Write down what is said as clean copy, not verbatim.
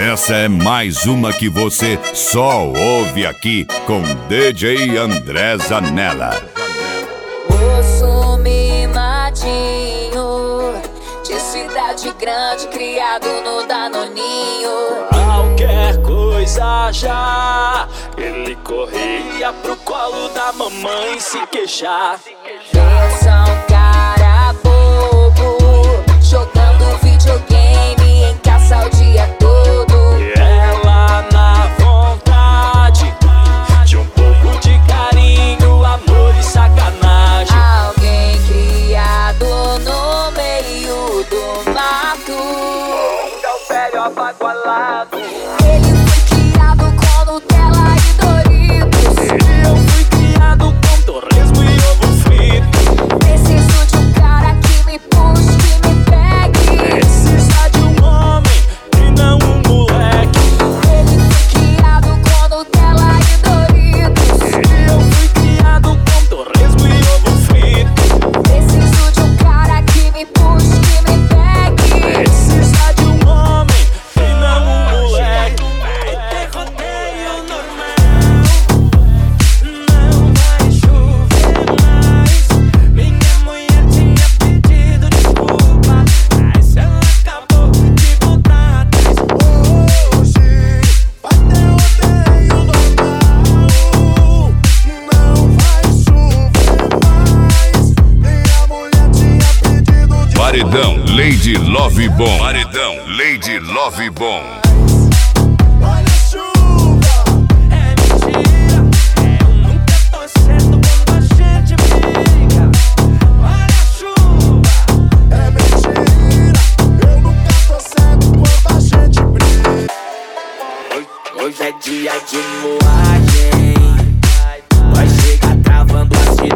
Essa é mais uma que você só ouve aqui com DJ André Zanella. Moço mimadinho, de cidade grande, criado no Danoninho. Qualquer coisa já, ele corria pro colo da mamãe se queixar. Pensa um cara bobo, jogando videogame em caça o dia todo. E ela na vontade de um pouco de carinho, amor e sacanagem. Alguém criado no meio do mato, É o velho abagualado. ele foi criado com Nutella e Doritos. Eu fui criado com torresmo e ovo frito. Preciso de um cara que me puxe, que me pegue. Precisa de um homem e não um moleque. Ele foi criado com Nutella e Doritos. Eu fui criado com torresmo e ovo frito. Preciso de um cara que me puxe, que me pegue. Precisa de um homem e não um moleque. Rodeio normal, não vai chover mais. Minha mulher tinha pedido desculpa, mas ela acabou de voltar atrás. Hoje vai ter rodeio normal, não vai chover mais. Minha mulher tinha pedido de Paredão Lady Love Bomb. Paredão Lady Love Bomb. olha a chuva, É mentira, eu nunca tô certo quando a gente briga. Olha a chuva, é mentira. Eu nunca tô certo quando a gente briga. hoje é dia de moagem. Vai chegar travando a cidade.